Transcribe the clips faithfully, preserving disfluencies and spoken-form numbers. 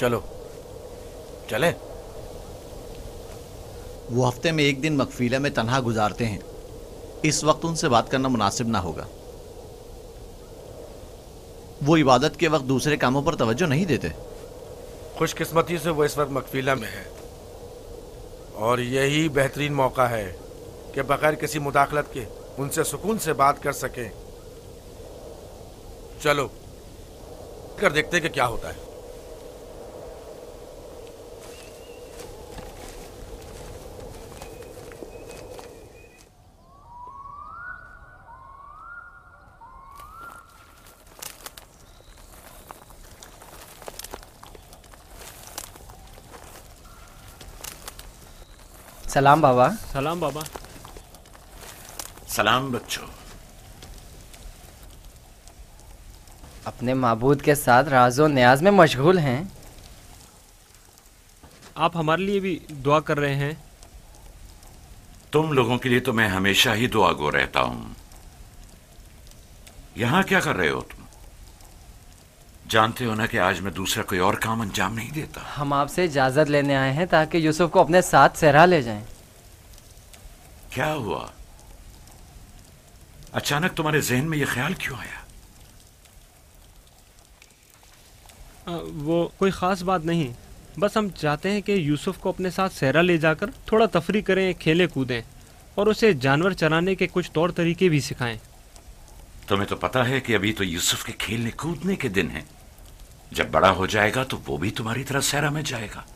चलो चले। वो हफ्ते में एक दिन मकफीला में तन्हा गुजारते हैं, इस वक्त उनसे बात करना मुनासिब ना होगा। वो इबादत के वक्त दूसरे कामों पर तवज्जो नहीं देते। खुशकिस्मती से वो इस वक्त मकफीला में है और यही बेहतरीन मौका है कि बगैर किसी मुदाखलत के उनसे सुकून से बात कर सकें। चलो कर देखते हैं कि क्या होता है। सलाम बाबा। सलाम बाबा। सलाम बच्चों। अपने माबूद के साथ राज़ो न्याज में मशगूल हैं। आप हमारे लिए भी दुआ कर रहे हैं? तुम लोगों के लिए तो मैं हमेशा ही दुआ गो रहता हूं। यहां क्या कर रहे हो तुम? जानते हो ना कि आज मैं दूसरा कोई और काम अंजाम नहीं देता। हम आपसे इजाजत लेने आए हैं ताकि यूसुफ को अपने साथ सहरा ले जाएं। क्या हुआ? अचानक तुम्हारे जहन में यह ख्याल क्यों आया? आ, वो कोई ख़ास बात नहीं, बस हम चाहते हैं कि यूसुफ को अपने साथ सहरा ले जाकर थोड़ा तफरी करें, खेलें कूदें और उसे जानवर चराने के कुछ तौर तरीके भी सिखाएं। तुम्हें तो पता है कि अभी तो यूसुफ के खेलने कूदने के दिन हैं। जब बड़ा हो जाएगा तो वो भी तुम्हारी तरह सहरा में जाएगा।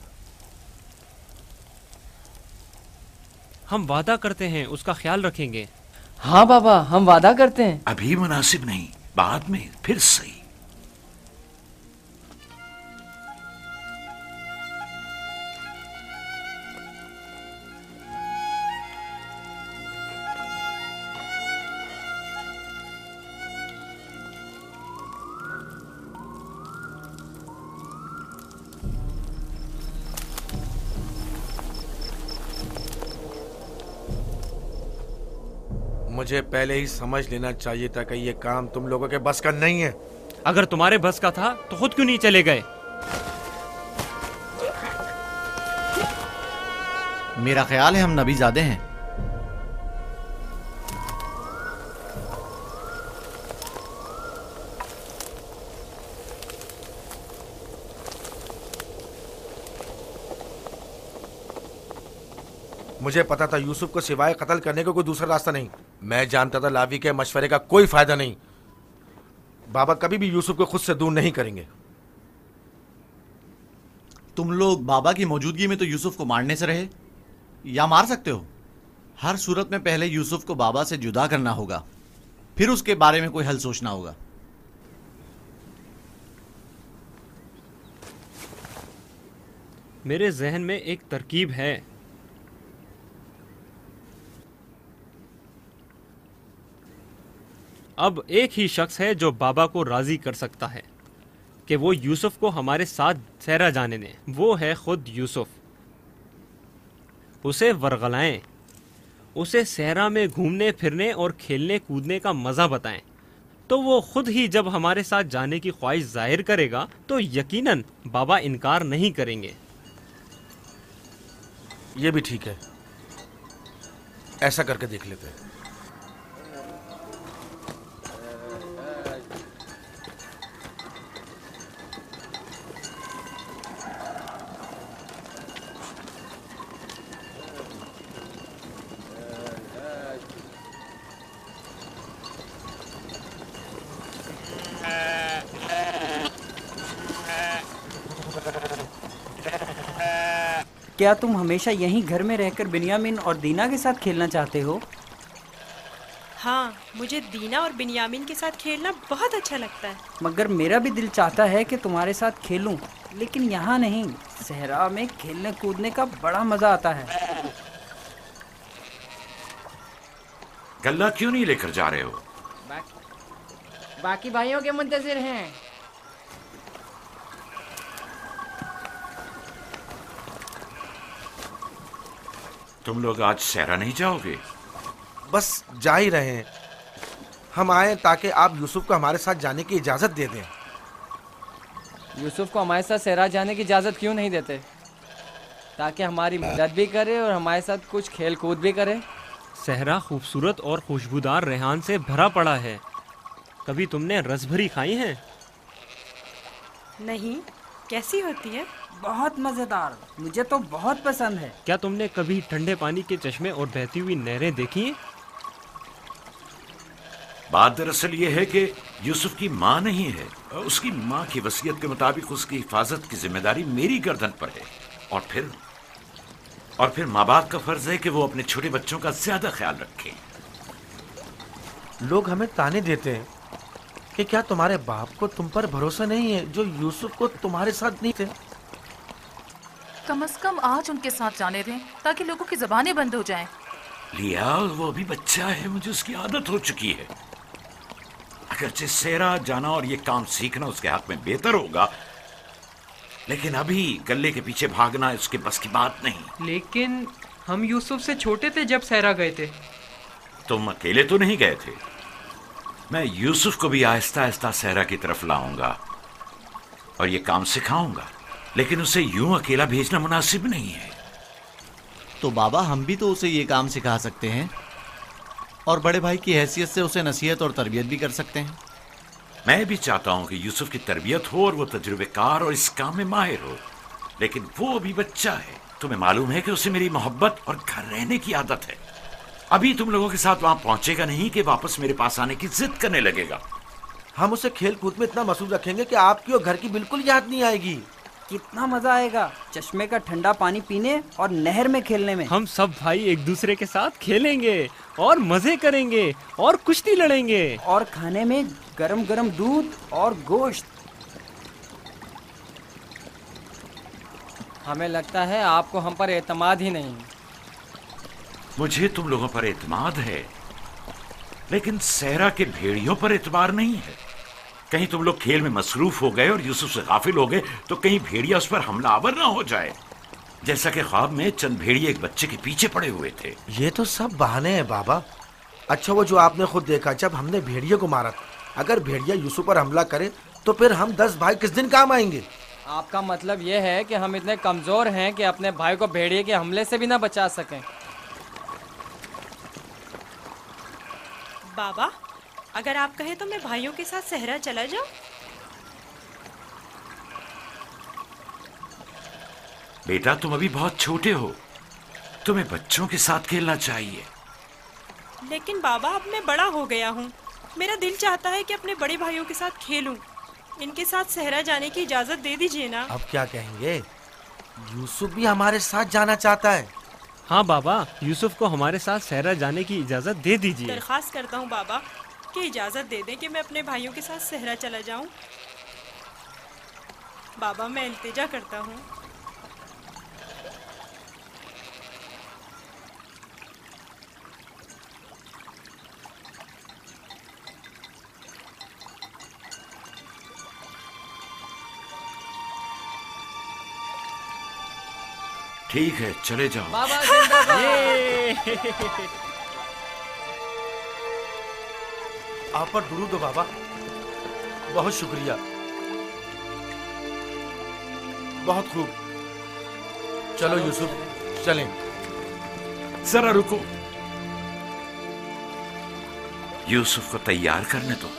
हम वादा करते हैं उसका ख्याल रखेंगे। हाँ बाबा, हम वादा करते हैं। अभी मुनासिब नहीं, बाद में फिर सही। मुझे पहले ही समझ लेना चाहिए था कि ये काम तुम लोगों के बस का नहीं है। अगर तुम्हारे बस का था तो खुद क्यों नहीं चले गए? मेरा ख्याल है हम नबीजादे हैं। मुझे पता था यूसुफ को सिवाय कत्ल करने का को कोई दूसरा रास्ता नहीं। मैं जानता था लावी के मशवरे का कोई फायदा नहीं। बाबा कभी भी यूसुफ को खुद से दूर नहीं करेंगे। तुम लोग बाबा की मौजूदगी में तो यूसुफ को मारने से रहे, या मार सकते हो। हर सूरत में पहले यूसुफ को बाबा से जुदा करना होगा, फिर उसके बारे में कोई हल सोचना होगा। मेरे जहन में एक तरकीब है। अब एक ही शख्स है जो बाबा को राजी कर सकता है कि वो यूसुफ को हमारे साथ सहरा जाने दें। वो है खुद यूसुफ। उसे वरगलाएं, उसे सहरा में घूमने फिरने और खेलने कूदने का मज़ा बताएं, तो वो खुद ही जब हमारे साथ जाने की ख्वाहिश जाहिर करेगा तो यकीनन बाबा इनकार नहीं करेंगे। ये भी ठीक है, ऐसा करके देख लेते हैं। क्या तुम हमेशा यहीं घर में रहकर बिन्यामीन और दीना के साथ खेलना चाहते हो? हाँ, मुझे दीना और बिन्यामीन के साथ खेलना बहुत अच्छा लगता है। मगर मेरा भी दिल चाहता है कि तुम्हारे साथ खेलूं, लेकिन यहाँ नहीं। सहरा में खेलने कूदने का बड़ा मजा आता है। गल्ला क्यों नहीं लेकर जा रहे हो? बाकी, बाकी भाइयों के मुंतजिर हैं। तुम लोग आज सहरा नहीं जाओगे? बस जा ही रहे हैं। हम आए ताकि आप यूसुफ को हमारे साथ जाने की इजाजत दे दें। यूसुफ को हमारे साथ सहरा जाने की इजाज़त क्यों नहीं देते, ताकि हमारी मदद भी करे और हमारे साथ कुछ खेल कूद भी करे। सहरा खूबसूरत और खुशबूदार रेहान से भरा पड़ा है। कभी तुमने रसभरी खाई है? नहीं, कैसी होती है? बहुत मज़ेदार, मुझे तो बहुत पसंद है। क्या तुमने कभी ठंडे पानी के चश्मे और बहती हुई नहरें देखी हैं? बात दरअसल ये है कि यूसुफ की माँ नहीं है। उसकी माँ की वसीयत के मुताबिक उसकी हिफाजत की जिम्मेदारी मेरी गर्दन पर है। और फिर और फिर माँ बाप का फर्ज है कि वो अपने छोटे बच्चों का ज्यादा ख्याल रखें। लोग हमें ताने देते हैं कि क्या तुम्हारे बाप को तुम पर भरोसा नहीं है, जो यूसुफ को तुम्हारे साथ नहीं थे। कम से कम आज उनके साथ जाने दें ताकि लोगों की जबानें बंद हो जाएं। लिया, वो अभी बच्चा है, मुझे उसकी आदत हो चुकी है। अगरचे सेरा जाना और ये काम सीखना उसके हाथ में बेहतर होगा, लेकिन अभी गले के पीछे भागना उसके बस की बात नहीं। लेकिन हम यूसुफ से छोटे थे जब सहरा गए थे। तुम अकेले तो नहीं गए थे। मैं यूसुफ को भी आहिस्ता आहिस्ता सहरा की तरफ लाऊंगा और ये काम सिखाऊंगा, लेकिन उसे यूं अकेला भेजना मुनासिब नहीं है। तो बाबा, हम भी तो उसे ये काम सिखा सकते हैं और बड़े भाई की हैसियत से उसे नसीहत और तरबियत भी कर सकते हैं। मैं भी चाहता हूं कि यूसुफ की तरबियत हो और वो तजुर्बेकार और इस काम में माहिर हो, लेकिन वो अभी बच्चा है। तुम्हें मालूम है कि उसे मेरी मोहब्बत और घर रहने की आदत है। अभी तुम लोगों के साथ वहां पहुंचेगा नहीं कि वापस मेरे पास आने की जिद करने लगेगा। हम उसे खेल कूद में इतना मसरूफ रखेंगे कि आपकी और घर की बिल्कुल याद नहीं आएगी। कितना मजा आएगा चश्मे का ठंडा पानी पीने और नहर में खेलने में। हम सब भाई एक दूसरे के साथ खेलेंगे और मजे करेंगे और कुश्ती लड़ेंगे और खाने में गरम गरम दूध और गोश्त। हमें लगता है आपको हम पर एतमाद ही नहीं। मुझे तुम लोगों पर एतमाद है, लेकिन सहरा के भेड़ियों पर एतबार नहीं है। कहीं तुम लोग खेल में मसरूफ हो गए और यूसुफ से गाफिल हो गए तो कहीं भेड़िया उस पर हमलावर ना हो जाए, जैसा कि ख्वाब में चंद भेड़िए एक बच्चे के पीछे पड़े हुए थे। ये तो सब बहाने हैं बाबा। अच्छा, वो जो आपने खुद देखा जब हमने भेड़िए को मारा था, अगर भेड़िया यूसुफ पर हमला करे तो फिर हम दस भाई किस दिन काम आएंगे? आपका मतलब ये है कि हम इतने कमजोर हैं कि अपने भाई को भेड़िए के हमले से भी ना बचा सकें। बाबा, अगर आप कहें तो मैं भाइयों के साथ सहरा चला जाऊं? बेटा, तुम अभी बहुत छोटे हो, तुम्हें बच्चों के साथ खेलना चाहिए। लेकिन बाबा, अब मैं बड़ा हो गया हूँ। मेरा दिल चाहता है कि अपने बड़े भाइयों के साथ खेलूं। इनके साथ सहरा जाने की इजाजत दे दीजिए ना। अब क्या कहेंगे? यूसुफ भी हमारे साथ जाना चाहता है। हाँ बाबा, यूसुफ को हमारे साथ सहरा जाने की इजाजत दे दीजिए। दरख्वास्त करता हूँ बाबा कि इजाजत दे दें कि मैं अपने भाइयों के साथ सहरा चला जाऊं। बाबा, मैं इल्तिजा करता हूँ। ठीक है, चले जाओ। बाबा जिंदाबाद। आप पर दुरूद हो बाबा, बहुत शुक्रिया। बहुत खूब, चलो यूसुफ, चलें। जरा रुको, यूसुफ को तैयार करने दो।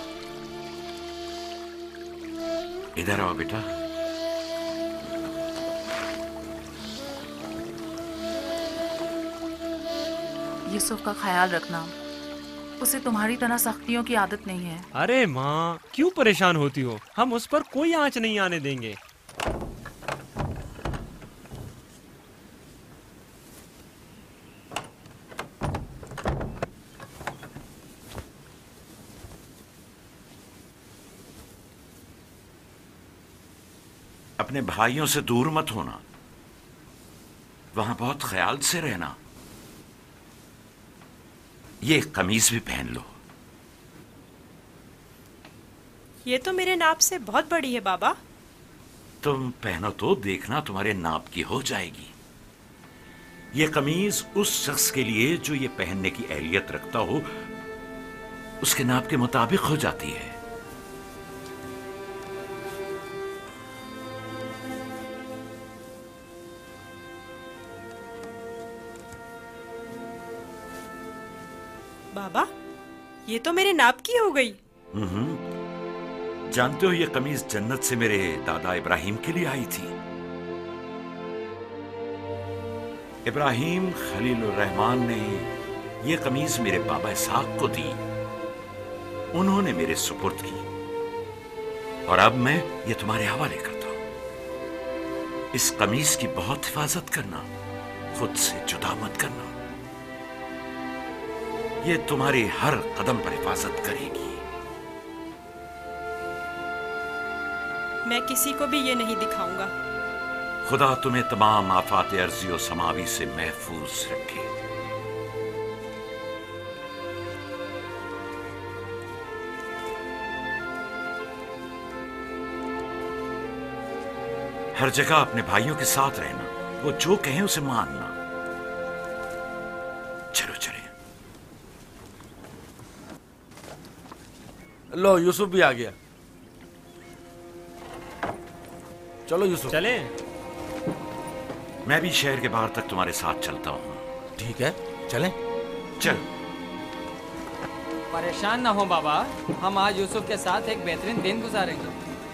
इधर आओ बेटा। यूसुफ का ख्याल रखना, उसे तुम्हारी तरह सख्तियों की आदत नहीं है। अरे माँ, क्यों परेशान होती हो? हम उस पर कोई आंच नहीं आने देंगे। अपने भाइयों से दूर मत होना, वहां बहुत ख्याल से रहना। ये कमीज भी पहन लो। ये तो मेरे नाप से बहुत बड़ी है बाबा। तुम पहनो तो देखना तुम्हारे नाप की हो जाएगी। ये कमीज उस शख्स के लिए जो ये पहनने की अहलियत रखता हो, उसके नाप के मुताबिक हो जाती है। बाबा, ये तो मेरे नाप की हो गई। हम्म, जानते हो ये कमीज जन्नत से मेरे दादा इब्राहिम के लिए आई थी। इब्राहिम खलीलुर रहमान ने ये कमीज मेरे बाबा इसहाक को दी, उन्होंने मेरे सुपुर्द की, और अब मैं ये तुम्हारे हवाले करता हूं। इस कमीज की बहुत हिफाजत करना, खुद से जुदा मत करना, ये तुम्हारी हर कदम पर हिफाजत करेगी। मैं किसी को भी ये नहीं दिखाऊंगा। खुदा तुम्हें तमाम आफात अर्जी और समावी से महफूज रखे। हर जगह अपने भाइयों के साथ रहना, वो जो कहें उसे मानना। चलो चले। लो यूसुफ भी आ गया। चलो यूसुफ। चले। मैं भी शहर के बाहर तक तुम्हारे साथ चलता हूं। ठीक है, चलें। चल। परेशान ना हो बाबा, हम आज यूसुफ के साथ एक बेहतरीन दिन गुजारेंगे।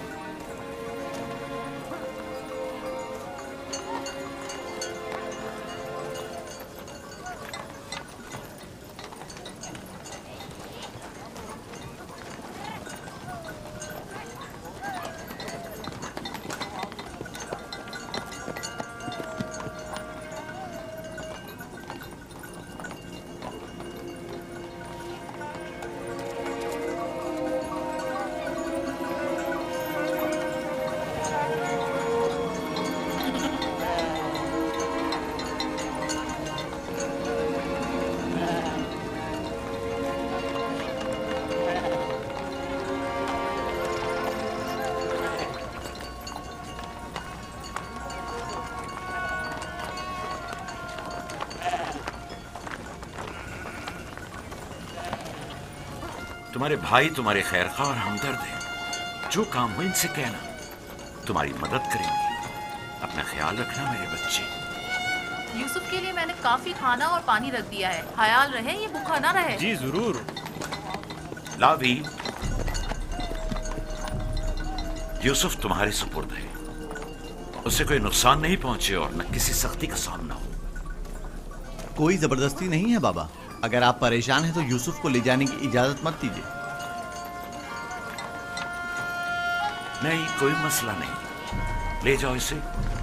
तुम्हारे भाई तुम्हारे खैरखा और हमदर्द हैं। जो काम हो इनसे कहना, तुम्हारी मदद करेंगे। अपना ख्याल रखना मेरे बच्चे। यूसुफ के लिए मैंने काफी खाना और पानी रख दिया है, ख्याल रहे ये भूखा ना रहे। जी जरूर। लावी, यूसुफ तुम्हारे सुपुर्द है, उसे कोई नुकसान नहीं पहुंचे और न किसी सख्ती का सामना हो। कोई जबरदस्ती नहीं है बाबा। अगर आप परेशान हैं तो यूसुफ को ले जाने की इजाजत मत दीजिए। नहीं, कोई मसला नहीं, ले जाओ इसे,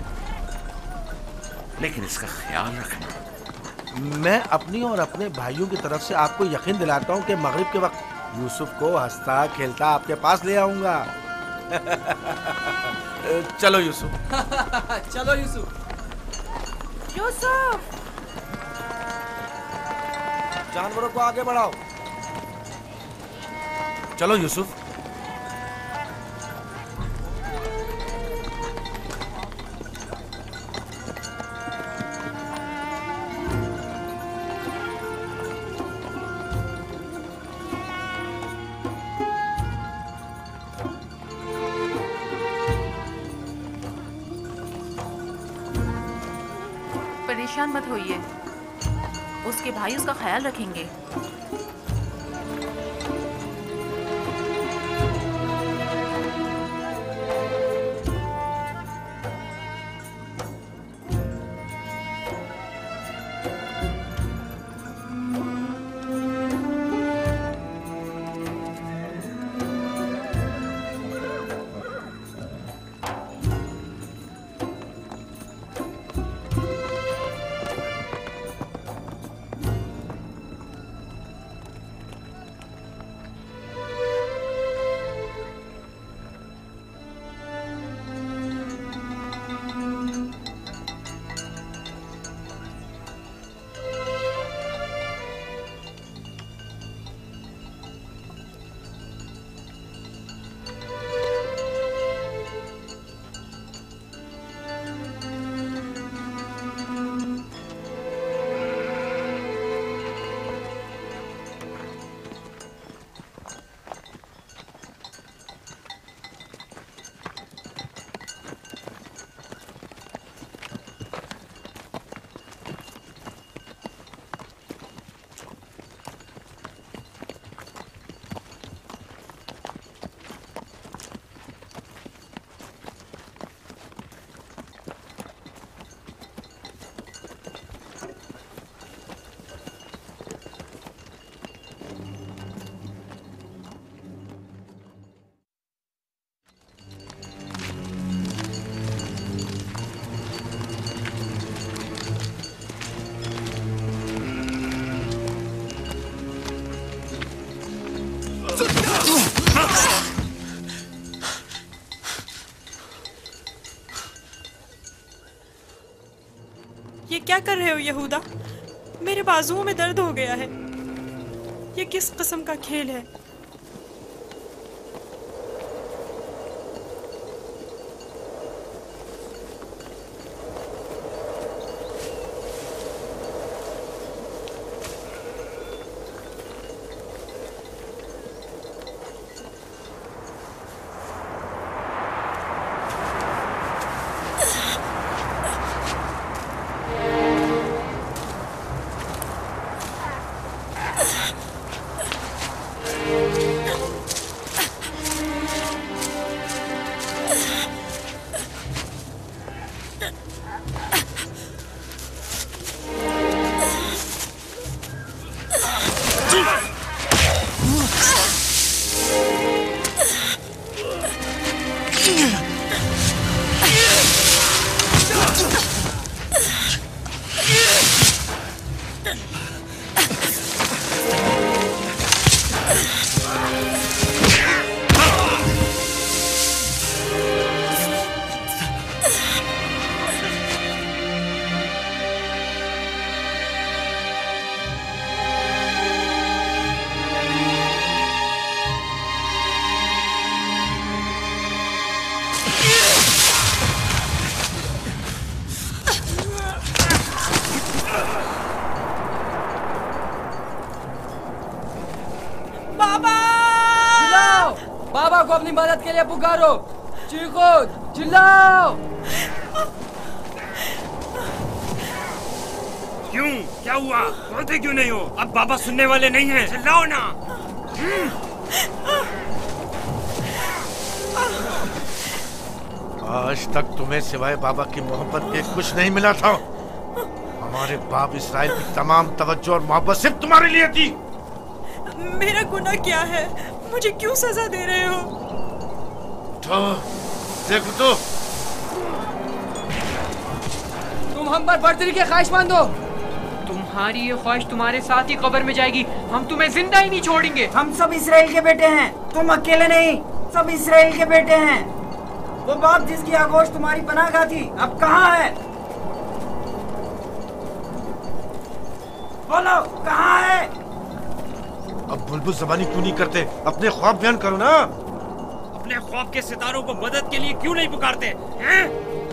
लेकिन इसका ख्याल रखना। मैं अपनी और अपने भाइयों की तरफ से आपको यकीन दिलाता हूं कि मगरिब के वक्त यूसुफ को हंसता खेलता आपके पास ले आऊंगा। चलो यूसुफ। चलो यूसुफ। यूसुफ, जानवरों को आगे बढ़ाओ। चलो यूसुफ। परेशान मत होइए, उसके भाई उसका ख्याल रखेंगे। क्या कर रहे हो यहूदा? मेरे बाजुओं में दर्द हो गया है। ये किस किस्म का खेल है? बाबा को अपनी मदद के लिए पुकारो, चीखो, चिल्लाओ। क्यों? क्या हुआ? बोलते क्यों नहीं हो? अब बाबा सुनने वाले नहीं हैं। चिल्लाओ ना। आज तक तुम्हें सिवाय बाबा की मोहब्बत के कुछ नहीं मिला था। हमारे बाप इसराइल की तमाम तवज्जो और मोहब्बत सिर्फ तुम्हारे लिए थी। मेरा गुनाह क्या है? मुझे क्यों सजा दे रहे हो? तो देखो तो, तुम हम पर बर्तरी के ख्वाहिशमंद हो। तुम्हारी ये ख्वाहिश तुम्हारे साथ ही कब्र में जाएगी। हम तुम्हें जिंदा ही नहीं छोड़ेंगे। हम सब इसराइल के बेटे हैं, तुम अकेले नहीं, सब इसराइल के बेटे हैं। वो बाप जिसकी आगोश तुम्हारी पनाहगाह थी, अब कहाँ है? बोलो, कहाँ है? अब बुलबुल ज़बानी क्यों नहीं करते? अपने ख्वाब बयान करो ना। अपने ख्वाब के सितारों को मदद के लिए क्यों नहीं पुकारते हैं?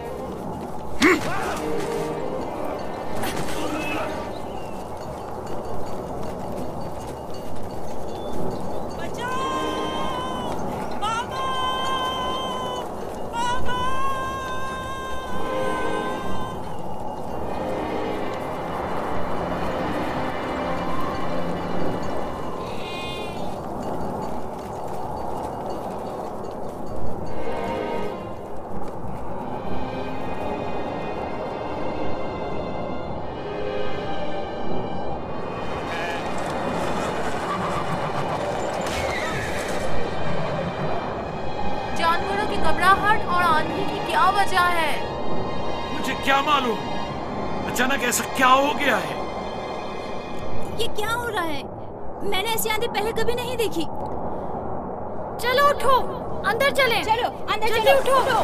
और आंधी की क्या वजह है? मुझे क्या मालूम, अचानक ऐसा क्या हो गया है? ये क्या हो रहा है? मैंने ऐसी आंधी पहले कभी नहीं देखी। चलो उठो, अंदर चलें। चलो अंदर चलो, उठो, उठो।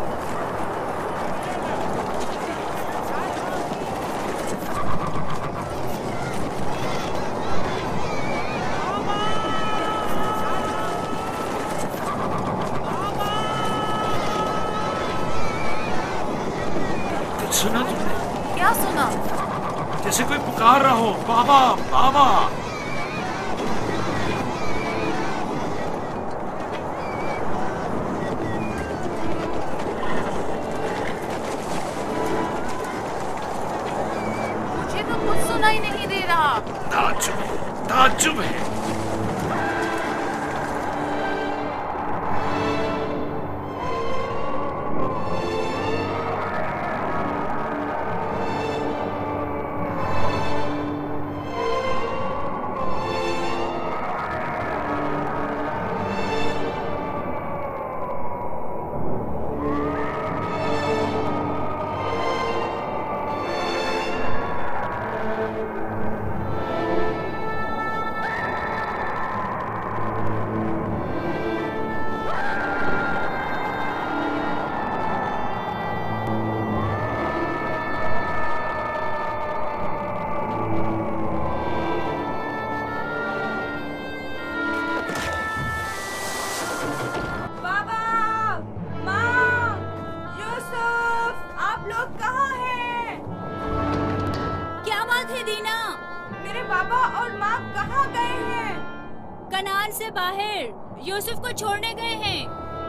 सुना तुमने? क्या सुना? जैसे कोई पुकार रहा हो, बाबा बाबा। मुझे तो कुछ सुनाई नहीं दे रहा। ताज्जुब है, ताज्जुब है। कनान से बाहर यूसुफ को छोड़ने गए हैं।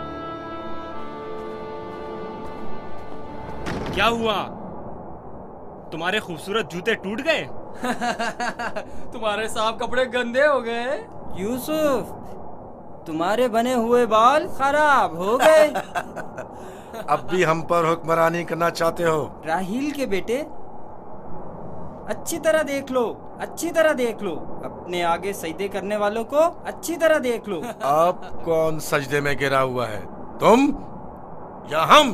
क्या हुआ? तुम्हारे खूबसूरत जूते टूट गए? तुम्हारे साफ कपड़े गंदे हो गए। यूसुफ, तुम्हारे बने हुए बाल खराब हो गए। अब भी हम पर हुक्मरानी करना चाहते हो? राहील के बेटे, अच्छी तरह देख लो, अच्छी तरह देख लो। अपने आगे सजदे करने वालों को अच्छी तरह देख लो। अब कौन सजदे में गिरा हुआ है, तुम या हम?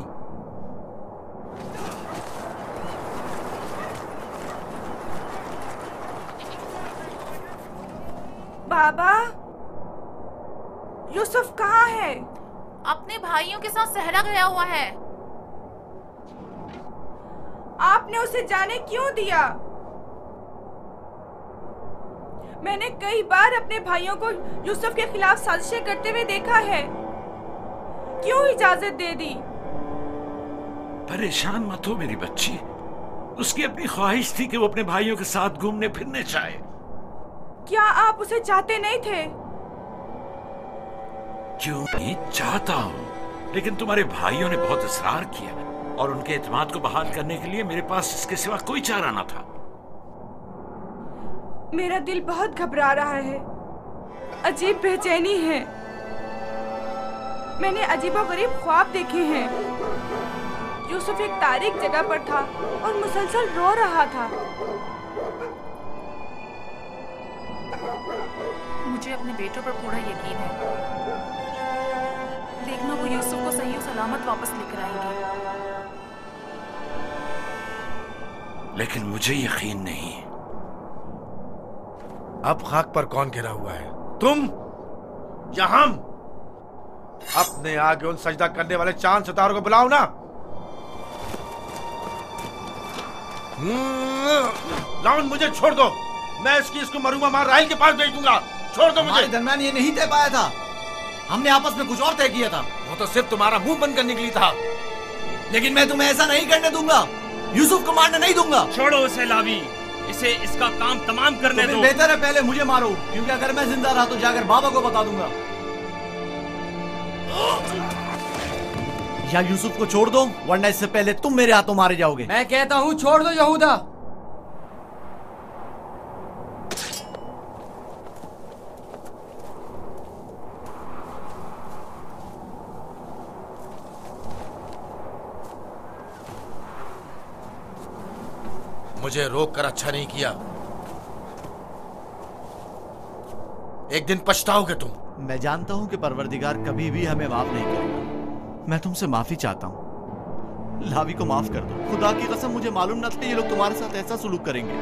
बाबा, यूसुफ कहाँ है? अपने भाइयों के साथ सहरा गया हुआ है। आपने उसे जाने क्यों दिया? मैंने कई बार अपने भाइयों को यूसुफ के खिलाफ साजिशें करते हुए देखा है। क्यों इजाजत दे दी? परेशान मत हो मेरी बच्ची। उसकी अपनी ख्वाहिश थी कि वो अपने भाइयों के साथ घूमने फिरने जाए। क्या आप उसे चाहते नहीं थे? क्यों नहीं चाहता हूँ, लेकिन तुम्हारे भाइयों ने बहुत इसरार किया और उनके एतमाद को बहाल करने के लिए मेरे पास इसके सिवा कोई चारा न था। मेरा दिल बहुत घबरा रहा है, अजीब बेचैनी है। मैंने अजीबोगरीब ख्वाब देखे हैं। यूसुफ एक तारीक जगह पर था और मुसलसल रो रहा था। मुझे अपने बेटों पर पूरा यकीन है। देखना, वो यूसुफ को सही और सलामत वापस लेकर आएंगे। लेकिन मुझे यकीन नहीं। अब खाक पर कौन गिरा हुआ है, तुम या हम? अपने आगे उन सजदा करने वाले चांद सितारों को बुलाओ ना। लाउन, मुझे छोड़ दो। मैं इसकी इसको मरूंगा मार राहिल के पास भेज दूंगा। छोड़ दो मुझे। हमारे दरमियान ये नहीं तय पाया था, हमने आपस में कुछ और तय किया था। वो तो सिर्फ तुम्हारा मुंह बंद करने के लिए था। लेकिन मैं तुम्हें ऐसा नहीं करने दूंगा, यूसुफ को मारने नहीं दूंगा। छोड़ो उसे लावी, इसे इसका काम तमाम करने दो। बेहतर है पहले मुझे मारो, क्योंकि अगर मैं जिंदा रहा तो जाकर बाबा को बता दूंगा। या यूसुफ को छोड़ दो, वरना इससे पहले तुम मेरे हाथों मारे जाओगे। मैं कहता हूँ छोड़ दो यहूदा। मुझे रोक कर अच्छा नहीं किया। एक दिन पछताओगे तुम। मैं जानता हूं कि परवरदिगार कभी भी हमें माफ नहीं करेगा। मैं तुमसे माफी चाहता हूं। लावी को माफ कर दो। खुदा की कसम, मुझे मालूम न था ये लोग तुम्हारे साथ ऐसा सुलूक करेंगे।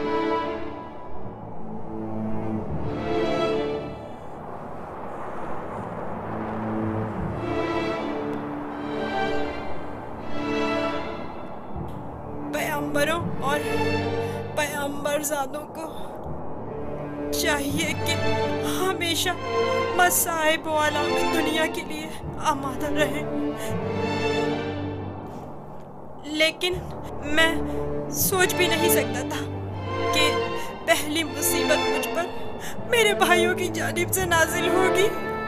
पैगंबरों और पैगंबरजादों को चाहिए कि हमेशा मसाइब वाला में दुनिया के लिए आमादा रहे। लेकिन मैं सोच भी नहीं सकता था कि पहली मुसीबत मुझ पर मेरे भाइयों की जानिब से नाजिल होगी।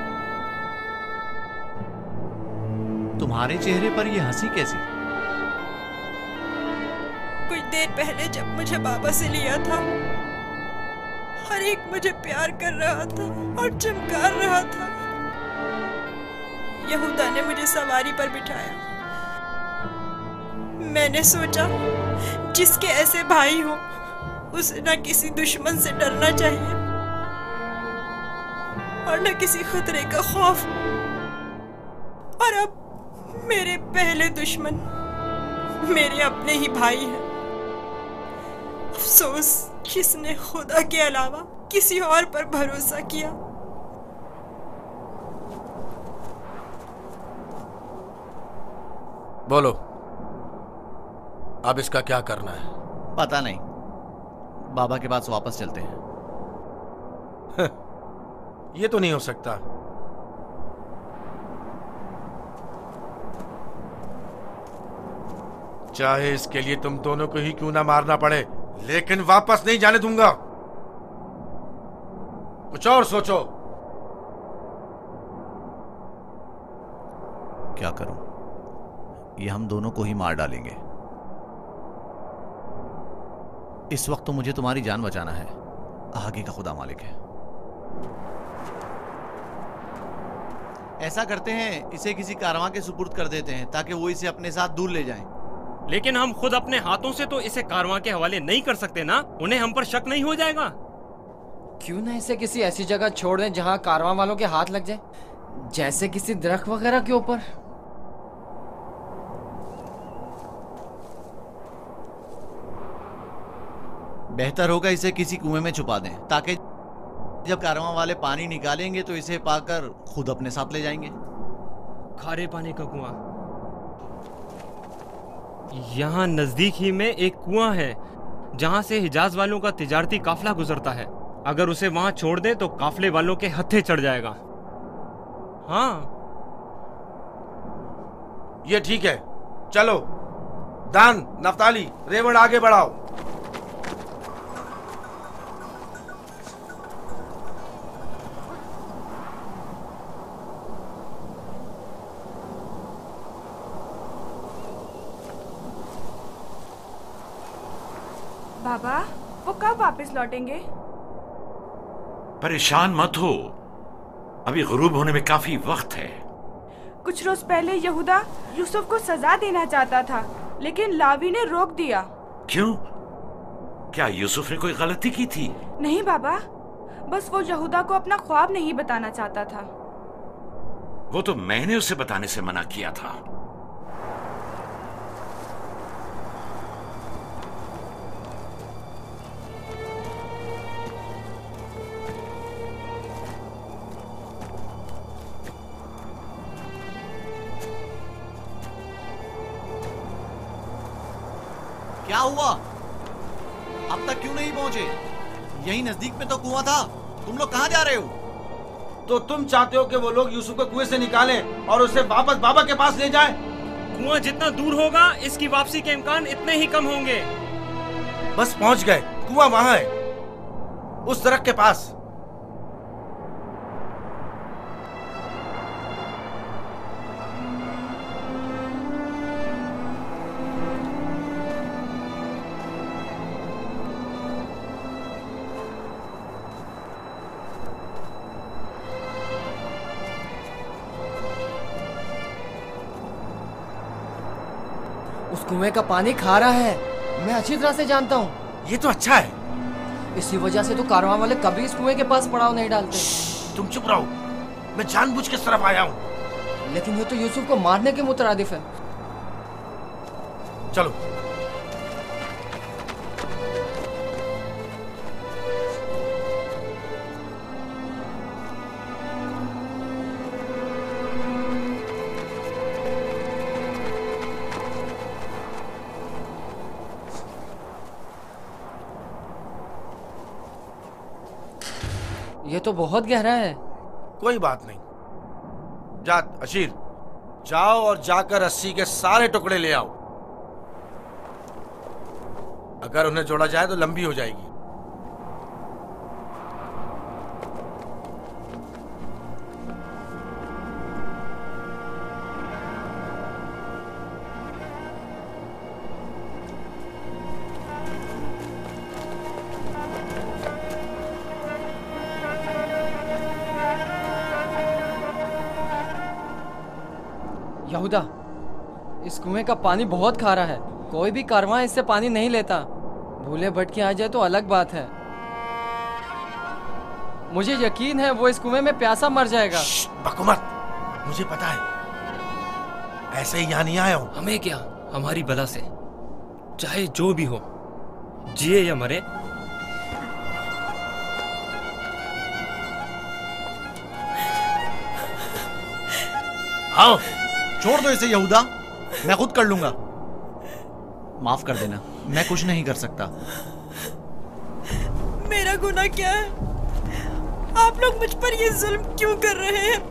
तुम्हारे चेहरे पर ये हंसी कैसी? कुछ देर पहले जब मुझे बाबा से लिया था, हर एक मुझे प्यार कर रहा था और चमकार रहा था। यहूदा ने मुझे सवारी पर बिठाया। मैंने सोचा जिसके ऐसे भाई हो उसे न किसी दुश्मन से डरना चाहिए और न किसी खतरे का खौफ। और अब मेरे पहले दुश्मन मेरे अपने ही भाई हैं। अफसोस किसने खुदा के अलावा किसी और पर भरोसा किया। बोलो, अब इसका क्या करना है? पता नहीं, बाबा के पास वापस चलते हैं। ये तो नहीं हो सकता। चाहे इसके लिए तुम दोनों को ही क्यों ना मारना पड़े, लेकिन वापस नहीं जाने दूंगा। कुछ और सोचो। क्या करूं? ये हम दोनों को ही मार डालेंगे। इस वक्त तो मुझे तुम्हारी जान बचाना है, आगे का खुदा मालिक है। ऐसा करते हैं, इसे किसी कारवां के सुपुर्द कर देते हैं ताकि वो इसे अपने साथ दूर ले जाएं। लेकिन हम खुद अपने हाथों से तो इसे कारवां के हवाले नहीं कर सकते ना, उन्हें हम पर शक नहीं हो जाएगा? क्यों ना इसे किसी ऐसी जगह छोड़ दें जहां कारवां वालों के हाथ लग जाए, जैसे किसी दरख्त वगैरह के ऊपर। बेहतर होगा इसे किसी कुएं में छुपा दें ताकि जब कारवां वाले पानी निकालेंगे तो इसे पाकर खुद अपने साथ ले जाएंगे। खारे पानी का कुआं? यहाँ नजदीक ही में एक कुआं है जहाँ से हिजाज वालों का तिजारती काफिला गुजरता है। अगर उसे वहाँ छोड़ दे तो काफिले वालों के हत्थे चढ़ जाएगा। हाँ, ये ठीक है। चलो दान, नफ्ताली, रेवड़ आगे बढ़ाओ। बाबा, वो कब वापस लौटेंगे? परेशान मत हो, अभी गुरूब होने में काफी वक्त है। कुछ रोज पहले यहूदा यूसुफ को सजा देना चाहता था, लेकिन लावी ने रोक दिया। क्यों? क्या यूसुफ ने कोई गलती की थी? नहीं बाबा, बस वो यहूदा को अपना ख्वाब नहीं बताना चाहता था। वो तो मैंने उसे बताने से मना किया था। क्या हुआ? अब तक क्यों नहीं पहुंचे? यही नजदीक में तो कुआं था। तुम लोग कहां जा रहे हो? तो तुम चाहते हो कि वो लोग यूसुफ को कुएं से निकालें और उसे वापस बाबा के पास ले जाएं? कुआं जितना दूर होगा इसकी वापसी के इम्कान इतने ही कम होंगे। बस पहुंच गए, कुआं वहां है, उस दरख्त के पास। उस कुएं का पानी खारा है, मैं अच्छी तरह से जानता हूँ। ये तो अच्छा है। इसी वजह से तो कारवां वाले कभी इस कुएं के पास पड़ाव नहीं डालते। तुम चुप रहो, मैं जानबूझ के इस तरफ आया हूँ। लेकिन ये तो यूसुफ को मारने के मुतरादिफ है। चलो। ये तो बहुत गहरा है। कोई बात नहीं। जा अशीर, जाओ और जाकर रस्सी के सारे टुकड़े ले आओ। अगर उन्हें जोड़ा जाए तो लंबी हो जाएगी। यहूदा, इस कुएं का पानी बहुत खारा है, कोई भी कारवां इससे पानी नहीं लेता। भूले भटके आ जाए तो अलग बात है। मुझे यकीन है वो इस कुएं में प्यासा मर जाएगा। बको मत, मुझे पता है। ऐसे ही यहाँ नहीं आया हूँ। हमें क्या, हमारी बला से चाहे जो भी हो, जिए या मरे, आओ। छोड़ दो इसे यहूदा, मैं खुद कर लूंगा। माफ कर देना, मैं कुछ नहीं कर सकता। मेरा गुनाह क्या है? आप लोग मुझ पर ये जुल्म क्यों कर रहे हैं?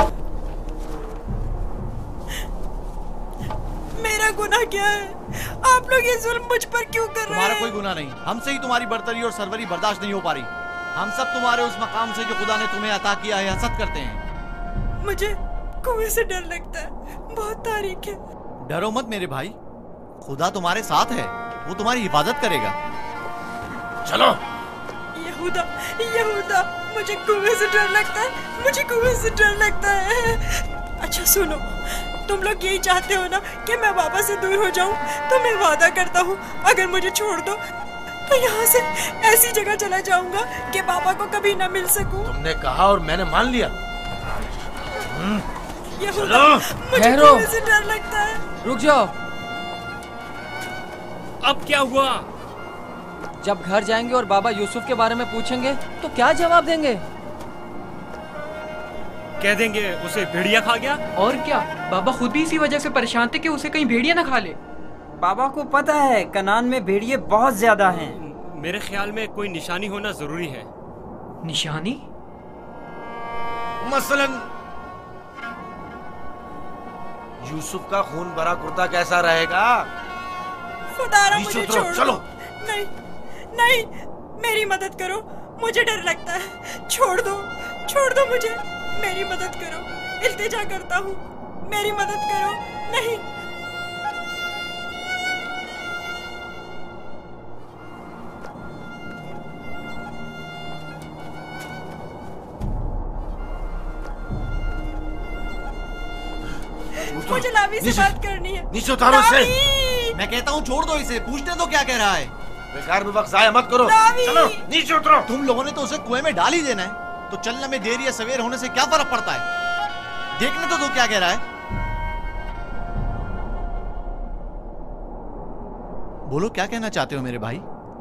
मेरा गुनाह क्या है? आप लोग ये जुल्म मुझ पर क्यों कर रहे हैं? तुम्हारा कोई गुनाह नहीं, हमसे ही तुम्हारी बर्तरी और सरवरी बर्दाश्त नहीं हो पा रही। हम सब तुम्हारे उस मकाम से जो खुदा ने तुम्हें अता किया है हसद करते हैं। मुझे कुएं से डर लगता है, बहुत तारीख है। डरो मत मेरे भाई, खुदा तुम्हारे साथ है, वो तुम्हारी हिफाजत करेगा। चलो। यहूदा, यहूदा, मुझे कुएं से डर लगता है, मुझे कुएं से डर लगता है। अच्छा सुनो, तुम लोग यही चाहते हो ना कि मैं बाबा से दूर हो जाऊं, तो मैं वादा करता हूँ अगर मुझे छोड़ दो तो यहाँ से ऐसी जगह चला जाऊंगा कि बाबा को कभी ना मिल सकूं। तुमने कहा और मैंने मान लिया। यहूदा, मुझे कुएं से डर लगता है। रुक जाओ। अब क्या हुआ? जब घर जाएंगे और बाबा यूसुफ के बारे में पूछेंगे तो क्या जवाब देंगे? कह देंगे उसे भेड़िया खा गया। और क्या, बाबा खुद भी इसी वजह से परेशान थे कि उसे कहीं भेड़िया ना खा ले। बाबा को पता है कनान में भेड़िए बहुत ज्यादा हैं। मेरे ख्याल में कोई निशानी होना जरूरी है। निशानी? मसलन यूसुफ का खून भरा कुर्ता कैसा रहेगा? खुदारा मुझे छोड़ दो। चलो। नहीं, नहीं, मेरी मदद करो, मुझे डर लगता है। छोड़ दो, छोड़ दो मुझे, मेरी मदद करो, इल्तिजा करता हूँ, मेरी मदद करो। नहीं। मुझे लावी से बात करनी है। नीचे उतारो इसे। मैं कहता हूँ छोड़ दो इसे, पूछने दो क्या कह रहा है। बेकार में वक्त जाया मत करो। चलो नीचे उतरो। तुम लोगों ने तो उसे कुएं में डाल ही देना है, तो चलने में देर या सवेर होने से क्या फर्क पड़ता है? देखने तो दो क्या कह रहा है। बोलो क्या कहना चाहते हो मेरे भाई?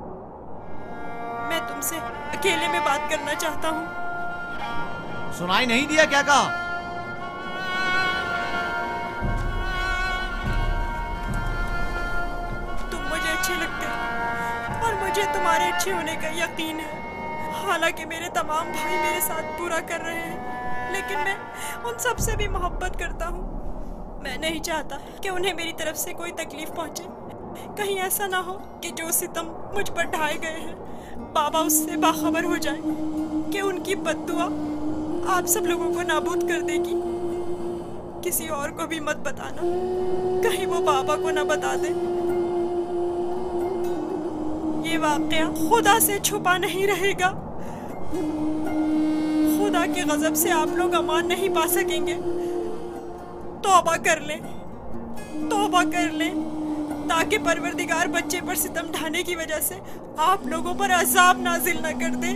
मैं तुमसे अकेले में बात करना चाहता हूँ। सुनाई नहीं दिया क्या कहा? अच्छे लगते हैं और मुझे तुम्हारे अच्छे होने का यकीन है। हालांकि मेरे तमाम भाई मेरे साथ पूरा कर रहे हैं, लेकिन मैं उन सब से भी मोहब्बत करता हूँ। मैं नहीं चाहता कि उन्हें मेरी तरफ से कोई तकलीफ पहुँचे। कहीं ऐसा ना हो कि जो सितम मुझ पर ढाए गए हैं बाबा उससे बाखबर हो जाए कि उनकी बद्दुआ आप सब लोगों को नाबूद कर देगी। किसी और को भी मत बताना, कहीं वो बाबा को ना बता दे। ये वाकया खुदा से छुपा नहीं रहेगा। खुदा के गजब से आप लोग अमान नहीं पा सकेंगे। तौबा कर लें, तौबा कर लें, ताकि परवरदिगार बच्चे पर सितम ढाने की वजह से आप लोगों पर अजाब नाजिल न कर दे।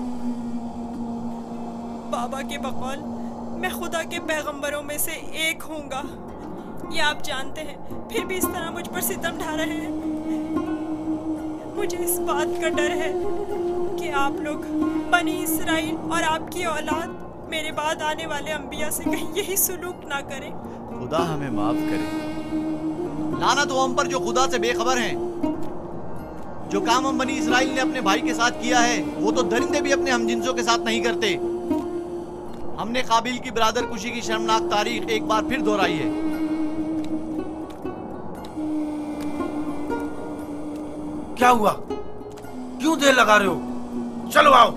बाबा के बकौल मैं खुदा के पैगंबरों में से एक हूँगा, ये आप जानते हैं, फिर भी इस तरह मुझ पर सितम ढा रहे हैं। मुझे इस बात का डर है कि आप लोग बनी इसराइल और आपकी औलाद मेरे बाद आने वाले अंबिया से कहीं यही सुलूक ना करें। खुदा हमें माफ करे। लानत हो हम पर जो खुदा से बेखबर हैं। जो काम हम बनी इसराइल ने अपने भाई के साथ किया है वो तो दरिंदे भी अपने हमजिंसों के साथ नहीं करते। हमने काबिल की बरादर कुशी की शर्मनाक तारीख एक बार फिर दोहराई है। क्या हुआ? क्यों देर लगा रहे हो? चलो आओ।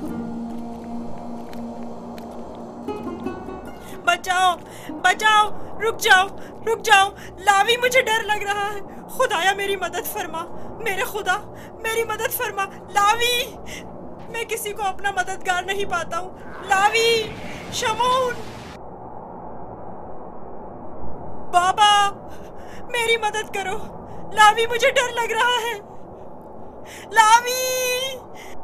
बचाओ, बचाओ, रुक जाओ, रुक जाओ। लावी, मुझे डर लग रहा है। खुदाया मेरी मदद फरमा, मेरे खुदा मेरी मदद फरमा। लावी, मैं किसी को अपना मददगार नहीं पाता हूँ। लावी, शमून, बाबा मेरी मदद करो। लावी, मुझे डर लग रहा है। लावी,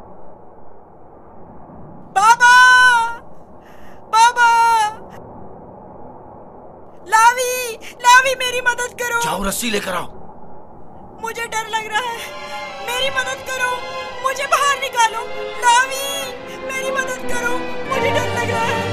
बाबा, बाबा, लावी, लावी मेरी मदद करो। जाओ रस्सी लेकर आओ। मुझे डर लग रहा है, मेरी मदद करो, मुझे बाहर निकालो। लावी, मेरी मदद करो, मुझे डर लग रहा है।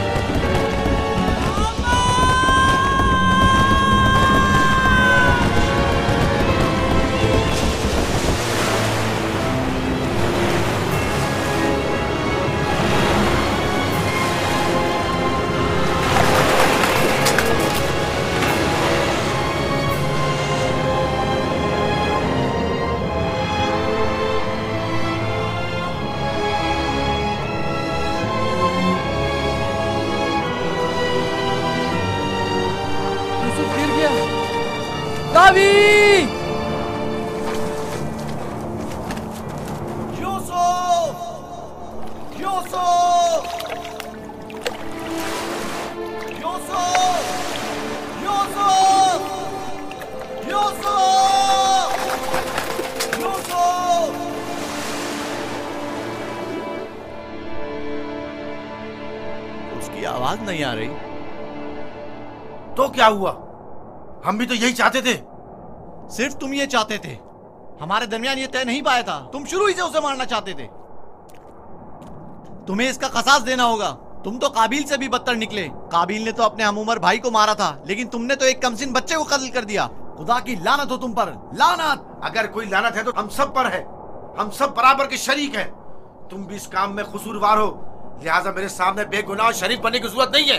उसकी आवाज नहीं आ रही। तो क्या हुआ? हम भी तो यही चाहते थे। सिर्फ तुम ये चाहते थे, हमारे दरमियान ये तय नहीं पाया था। तुम शुरू ही से उसे मारना चाहते थे। तुम्हें इसका कसास देना होगा। तुम तो काबिल से भी बदतर निकले। काबिल ने तो अपने हमउम्र भाई को मारा था, लेकिन तुमने तो एक कमसिन बच्चे को कत्ल कर दिया। खुदा की लानत हो तुम पर, लानत। अगर कोई लानत है तो हम सब पर है। हम सब बराबर के शरीक हैं। तुम भी इस काम में कसूरवार हो, लिहाजा मेरे सामने बेगुनाह शरीक बनने की जरूरत नहीं है।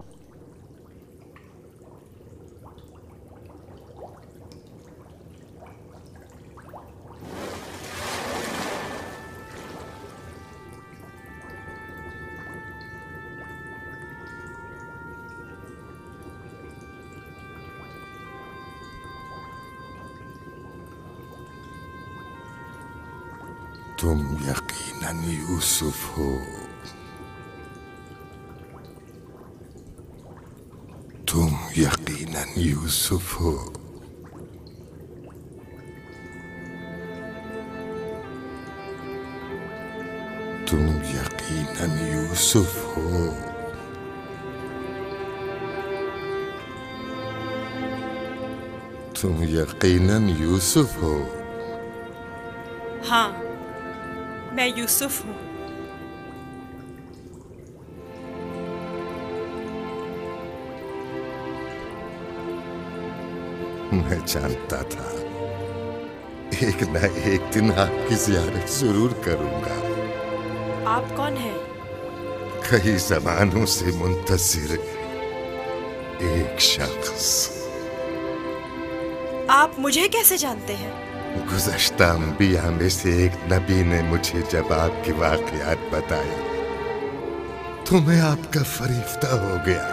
तुम यकीनन यूसुफ हो। तुम यकीनन यूसुफ हो। तुम यकीनन यूसुफ हो। तुम यकीनन यूसुफ हो। हाँ, मैं यूसुफ हूँ। मैं जानता था एक न एक दिन आपकी ज़ियारत जरूर करूंगा। आप कौन हैं? कई ज़मानों से मुंतज़िर एक शख्स। आप मुझे कैसे जानते हैं? गुज़श्ता अंबिया में से एक नबी ने मुझे जब आपके वाक़यात बताए तो मैं आपका फरिश्ता हो गया।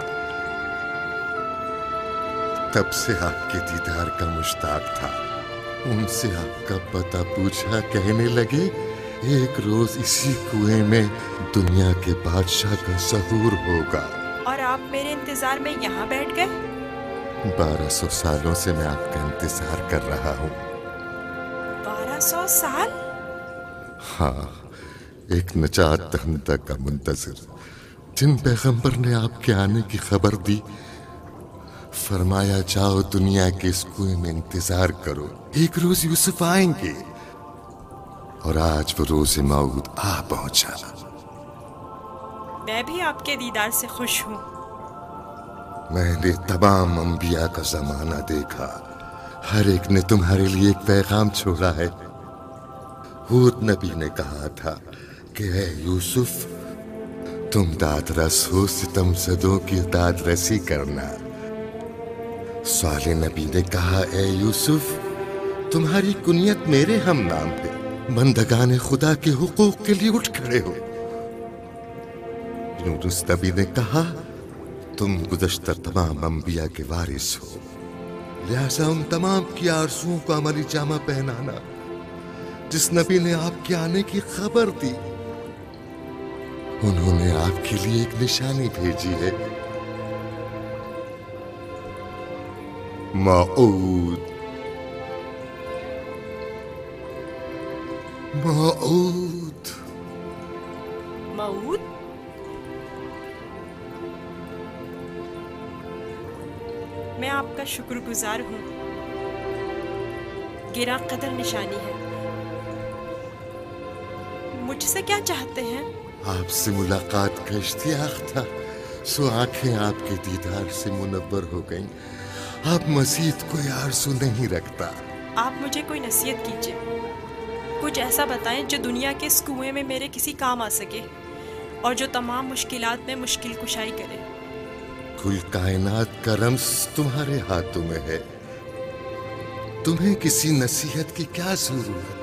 तब से आपके दीदार का मुश्ताक था। उनसे आपका पता पूछा, कहने लगे एक रोज इसी कुएं में दुनिया के बादशाह का ज़हूर होगा। और आप मेरे इंतजार में यहाँ बैठ गए? बारह सौ सालों से मैं आपका इंतजार कर रहा हूँ। बारह सौ साल? हाँ, एक नजात दहिंदा का मुंतज़िर, जिन पैगंबर ने आपके आने की खबर दी, फरमाया जाओ दुनिया के इस कुएं में इंतजार करो, एक रोज यूसुफ आएंगे। और आज वो रोज मौद आ पहुंचा। मैं भी आपके दीदार से खुश हूँ। मैंने तमाम अंबिया का जमाना देखा, हर एक ने तुम्हारे लिए एक पैगाम छोड़ा है। हूद नबी ने कहा था कि ऐ यूसुफ, तुम दादरस हो, सितमज़दों की दादरसी करना। साले नबी ने कहा, ऐ यूसुफ, तुम्हारी कुनियत मेरे हम नाम है, बंदगाने खुदा के हुकूक के लिए उठ खड़े हो। यूनुस नबी ने कहा, तुम गुज़श्ता तमाम अंबिया के वारिस हो, लिहाजा उन तमाम की आरज़ुओं को अमली जामा पहनाना। जिस नबी ने आपके आने की खबर दी, उन्होंने आपके लिए एक निशानी भेजी है, मऊद। मऊद मऊद? मैं आपका शुक्रगुजार हूँ। गिरा कदर निशानी है। मुझसे क्या चाहते हैं? आपसे मुलाकात का इश्तियाक था, सो आंखें आपके दीदार से मुनव्वर हो गईं। आप मजीद कोई आरज़ू नहीं रखता। आप मुझे कोई नसीहत कीजिए, कुछ ऐसा बताएं जो दुनिया के इस कुएं में मेरे किसी काम आ सके और जो तमाम मुश्किलात में मुश्किल कुशाई करे। कुल कायनात का रम्स तुम्हारे हाथों में है, तुम्हें किसी नसीहत की क्या जरूरत?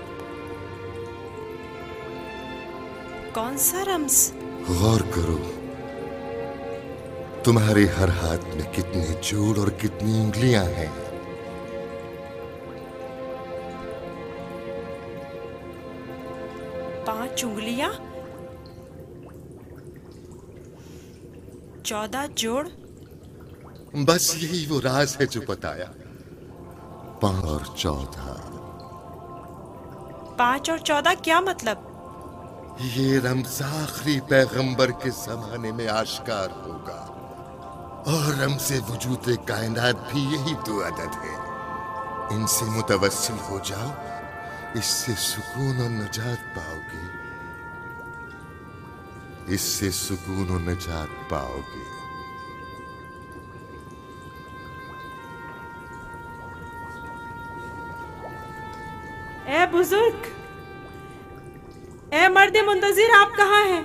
कौन सा रम्स? गौर करो, तुम्हारे हर हाथ में कितने जोड़ और कितनी उंगलियां हैं। पांच उंगलियां, चौदह जोड़। बस यही वो राज है जो बताया। पांच और चौदह। पांच और चौदह क्या मतलब? ये रमज़ आखिरी पैगंबर के जमाने में आश्कार होगा, और रमज़े वजूद कायनात भी यही दो अदद है। इनसे मुतवस्सिल हो जाओ, इससे सुकून और नजात पाओगे, इससे सुकून और नजात पाओगे। ए बुजुर्ग, ए मर्द मुंतजिर, आप कहाँ हैं?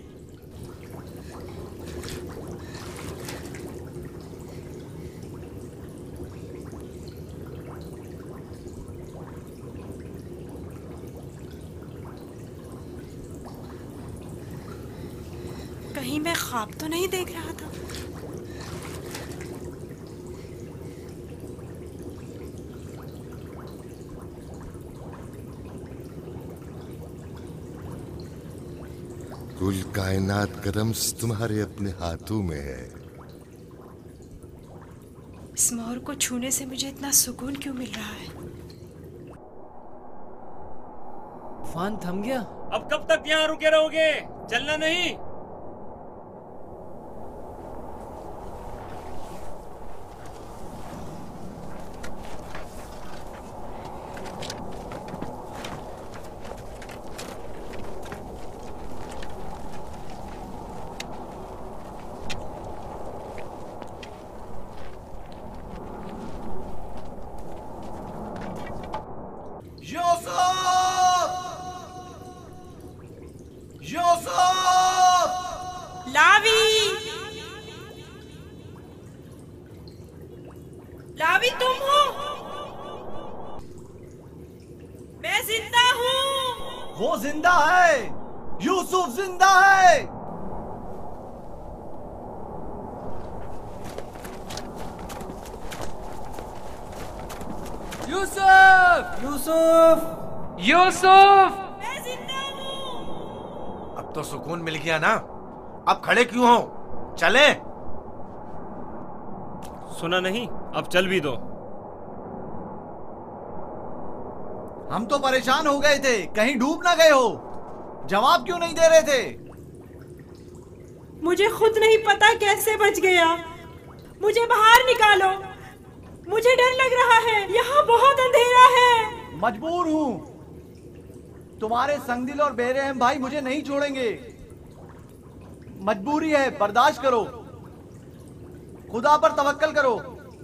कहीं मैं ख्वाब तो नहीं देख रहा था? कुल कायनात का रम्ज़ तुम्हारे अपने हाथों में है। इस मोर को छूने से मुझे इतना सुकून क्यों मिल रहा है? तूफान थम गया। अब कब तक यहाँ रुके रहोगे? चलना नहीं? लावी, तुम हो? मैं जिंदा हूँ। वो जिंदा है, यूसुफ जिंदा है। यूसुफ, यूसुफ, यूसुफ, मैं जिंदा हूँ। अब तो सुकून मिल गया ना, अब खड़े क्यों हो? चले। सुना नहीं? अब चल भी दो। हम तो परेशान हो गए थे, कहीं डूब ना गए हो। जवाब क्यों नहीं दे रहे थे? मुझे खुद नहीं पता कैसे बच गया। मुझे बाहर निकालो, मुझे डर लग रहा है, यहाँ बहुत अंधेरा है। मजबूर हूँ, तुम्हारे संगदिल और बेरहम भाई मुझे नहीं छोड़ेंगे। मजबूरी है, बर्दाश्त करो, खुदा पर तवक्कल करो।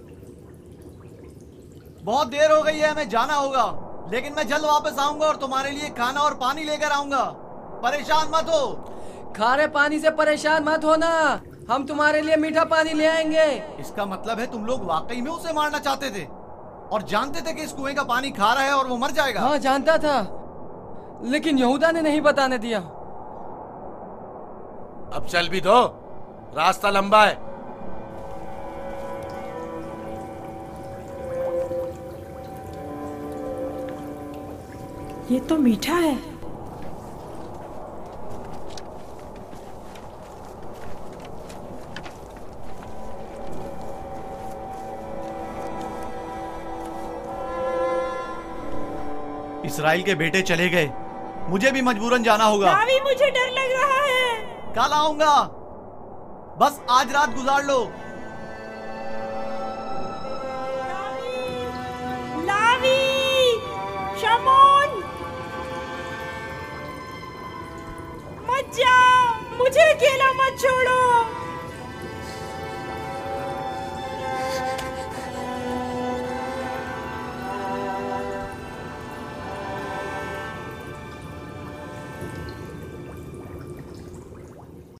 बहुत देर हो गई है, हमें जाना होगा, लेकिन मैं जल्द वापस आऊंगा और तुम्हारे लिए खाना और पानी लेकर आऊंगा। परेशान मत हो। खारे पानी से परेशान मत होना, हम तुम्हारे लिए मीठा पानी ले आएंगे। इसका मतलब है तुम लोग वाकई में उसे मारना चाहते थे और जानते थे कि इस कुएं का पानी खारा है और वो मर जाएगा। हाँ, जानता था, लेकिन यहूदा ने नहीं बताने दिया। अब चल भी दो, रास्ता लंबा है। ये तो मीठा है। इस्राइल के बेटे चले गए, मुझे भी मजबूरन जाना होगा। लावी, मुझे डर लग रहा है। कल आऊंगा, बस आज रात गुजार लो। लावी, शमोन, मत जाओ, मुझे अकेला मत छोड़ो।